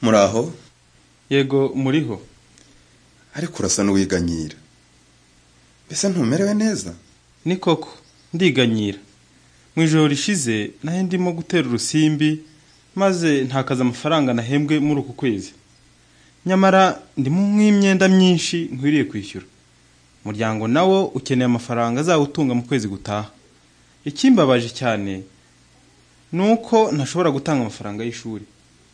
Muraho? Yego muriho. Ariko urasa n'uwiganyira. Mbese ntumerewe neza? Ni koko, ndiganyira. Mu ijoro rishize nahe ndimo gutera urusimbi maze ntakaza amafaranga nahembwe muri uku kwezi. Nyamara ndimo nk'imyenda myinshi nkwiriye kwishyura. Umuryango nawo ukeneye amafaranga azawutunga mu kwezi gutaha. Ikimbabaje cyane nuko ntashobora gutanga amafaranga y'ishuri.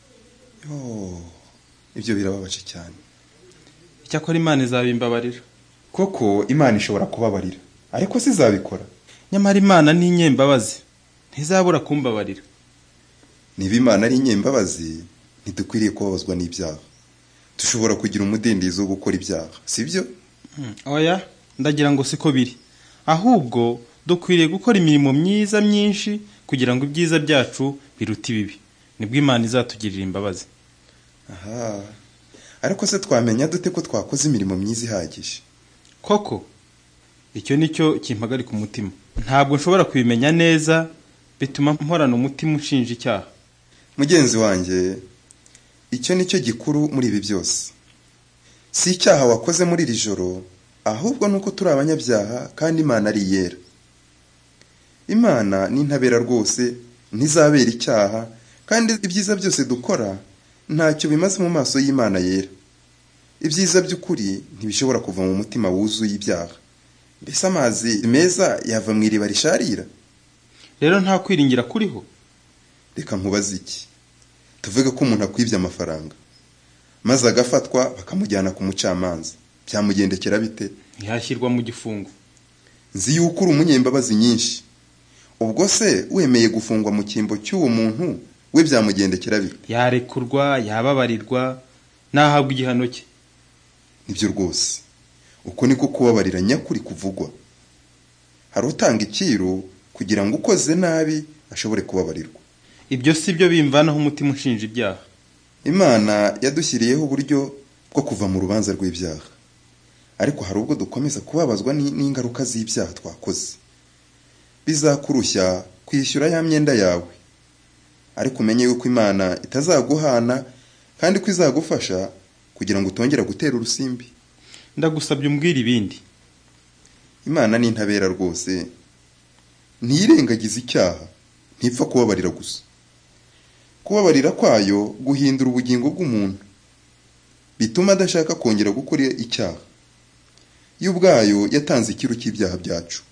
Ibyo birababaje cyane. Icyakora Imana izabimbabarira. Koko Imana ishobora kubabarira, ariko sizabikora. Nyamara Imana ni inyembabazi, ntizabura kumbabarira. Niba Imana ari inyembabazi, ntidukwiriye kubabazwa n'ibyaha. Dushobora kugira umudendezo wo gukora ibyaha, sibyo? Oya, ndagira ngo siko biri. Ahubwo dukwiriye gukora imirimo myiza myinshi kugira ngo ibyiza byacu biruta ibibi. Nibwo Imana izatugirira imbabazi. Aha. Ariko se twamenya dute ko twakoze imirimo myiza ihagije? Koko, icyo nicyo kimpagarika umutima. Ntabwo nshobora kubimenya neza, bituma mporana umutima ushinja icyaha. Mugenzi wanjye, icyo nicyo gikuru muri ibi byose. Si icyaha wakoze muri iri joro, ahubwo nuko turi abanyabyaha kandi Imana ari yera. Imana ni ntabera rwose, ntizabera icyaha, kandi ibyiza byose dukora ntacyo bimaze mu maso y'Imana yera. Ibyiza by'ukuri ntibishobora kuva mu mutima wuzuye ibyaha. Mbese amazi meza yava mu iriba risharira? Rero nta kwiringira kuriho. Reka nkubaze iki? Tuvuge ko umuntu akwibye amafaranga, maze agafatwa bakamujyana ku mucamanza. Byamugendekera bite? Yashyirwa mu gifungo. Nzi yuko uri umunyembabazi nyinshi. Ubwo se wemeye gufungwa mu cyimbo cy'uwo muntu, we byamugendekera bite? Yarekurwa, yababarirwa, nahabwa igihano cye. Nibyo rwose. Uko niko kubabarira nyakuri kuvugwa. Hari utanga iciro kugira ngo ukoze nabi ashobore kubabarirwa. Ibyo si byo bimvanaho umutima ushinja ibyaha. Imana yadushyiriyeho uburyo bwo kuva mu rubanza rw'ibyaha. Ariko hari ubwo dukomeza kubabazwa n'ingaruka z'ibyaha twakoze. Bizakurushya kwishyura ya myenda yawe. Ariko umenye yuko Imana itazaguhana kandi ko izagufasha kugira ngo utongera gutera urusimbi. Ndagusabye umbwire ibindi. Imana ni ntabera rwose. Ntirengagiza icyaha, ntipfa kubabarira gusa. Kubabarira kwayo guhindura ubugingo bw'umuntu, bituma adashaka kongera gukora icyaha. Yo ubwayo yatanze ikiru cy'ibyaha byacu.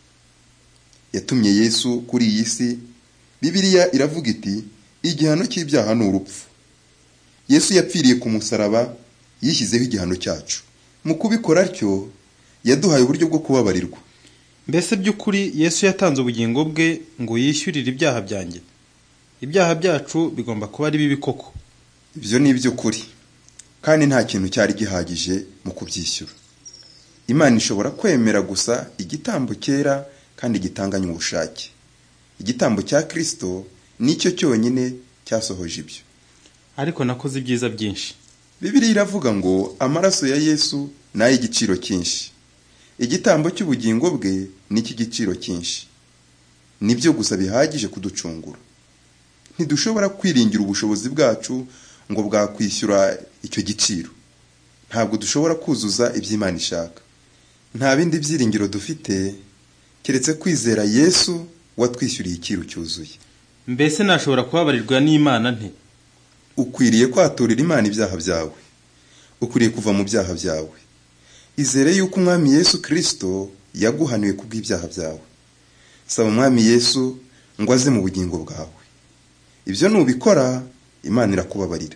Yatumye Yesu kuri iyi si. Bibiliya iravuga iti igihano cy'ibyaha ni urupfu. Yesu yapfiriye ku musaraba, yishyizeho igihano cyacu. Mu kubikora atyo yaduhaye uburyo bwo kubabarirwa. Mbese by'ukuri Yesu yatanze ubugingo bwe ngo yishyurire ibyaha byanjye. Ibyaha byacu bigomba kuba ari bibi koko. Ibyo ni iby'ukuri, kandi nta kintu cyari gihagije mu kubyishyura. Imana ishobora kwemera gusa igitambo cyera kandi gitanganye ubushake. Igitambo cya Kristo nicyo cyonyine cyasohoje ibyo. Ariko nakoze ibyiza byinshi. Bibiliya iravuga ngo amaraso ya Yesu ni ay'igiciro cyinshi. Igitambo cy'ubugingo bwe ni icy'igiciro cyinshi. Nibyo gusa bihagije kuducungura. Ntidushobora kwiringira ubushobozi bwacu ngo bwakwishyura icyo giciro. Ntabwo dushobora kuzuza iby'Imana ishaka. Nta bindi byiringiro dufite keretse kwizera Yesu watwishyuriye ikiru cyuzuye. Mbese nashobora kubabarirwa n'Imana nte? Ukwiriye kwaturira Imana ibyaha byawe. Ukwiriye kuva mu byaha byawe. Izere yuko Umwami Yesu Kristo yaguhaniwe kubw'ibyaha byawe. Saba Umwami Yesu ngo aze mu bugingo bwawe. Ibyo nubikora, Imana irakubabarira.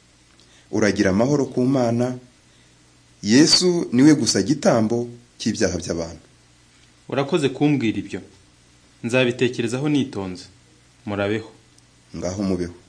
Uragira amahoro ku Mana. Yesu niwe gusa gitambo cy'ibyaha by'abantu. Urakoze kumbwira ibyo. Nzabitekerezaho nitonze. Murabeho. Ngaho mubeho.